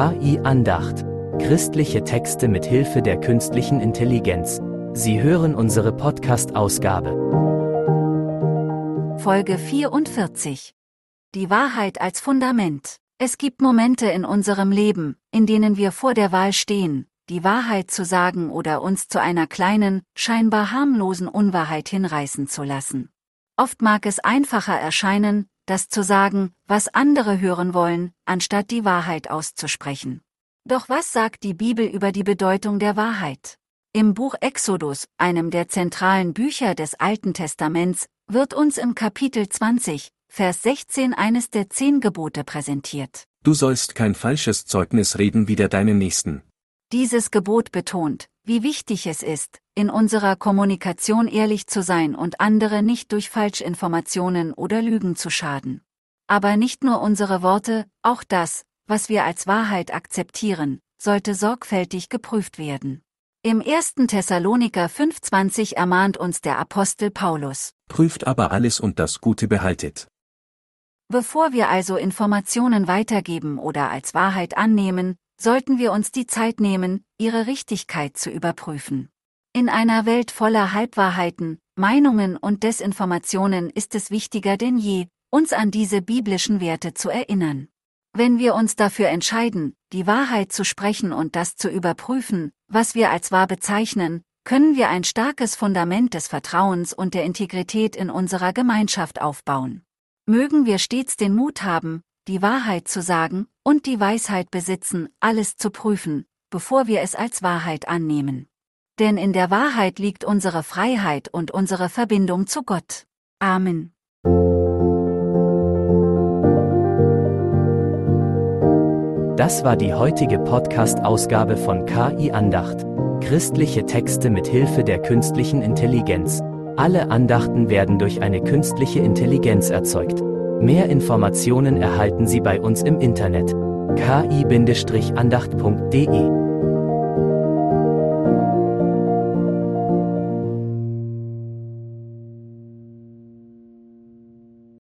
KI Andacht. Christliche Texte mit Hilfe der künstlichen Intelligenz. Sie hören unsere Podcast-Ausgabe. Folge 44. Die Wahrheit als Fundament. Es gibt Momente in unserem Leben, in denen wir vor der Wahl stehen, die Wahrheit zu sagen oder uns zu einer kleinen, scheinbar harmlosen Unwahrheit hinreißen zu lassen. Oft mag es einfacher erscheinen, das zu sagen, was andere hören wollen, anstatt die Wahrheit auszusprechen. Doch was sagt die Bibel über die Bedeutung der Wahrheit? Im Buch Exodus, einem der zentralen Bücher des Alten Testaments, wird uns im Kapitel 20, Vers 16 eines der 10 Gebote präsentiert. Du sollst kein falsches Zeugnis reden wider deinen Nächsten. Dieses Gebot betont, wie wichtig es ist, in unserer Kommunikation ehrlich zu sein und andere nicht durch Falschinformationen oder Lügen zu schaden. Aber nicht nur unsere Worte, auch das, was wir als Wahrheit akzeptieren, sollte sorgfältig geprüft werden. Im 1. Thessaloniker 5,20 ermahnt uns der Apostel Paulus: Prüft aber alles und das Gute behaltet. Bevor wir also Informationen weitergeben oder als Wahrheit annehmen, sollten wir uns die Zeit nehmen, ihre Richtigkeit zu überprüfen. In einer Welt voller Halbwahrheiten, Meinungen und Desinformationen ist es wichtiger denn je, uns an diese biblischen Werte zu erinnern. Wenn wir uns dafür entscheiden, die Wahrheit zu sprechen und das zu überprüfen, was wir als wahr bezeichnen, können wir ein starkes Fundament des Vertrauens und der Integrität in unserer Gemeinschaft aufbauen. Mögen wir stets den Mut haben, die Wahrheit zu sagen und die Weisheit besitzen, alles zu prüfen, bevor wir es als Wahrheit annehmen. Denn in der Wahrheit liegt unsere Freiheit und unsere Verbindung zu Gott. Amen. Das war die heutige Podcast-Ausgabe von KI Andacht. Christliche Texte mit Hilfe der künstlichen Intelligenz. Alle Andachten werden durch eine künstliche Intelligenz erzeugt. Mehr Informationen erhalten Sie bei uns im Internet: ki-andacht.de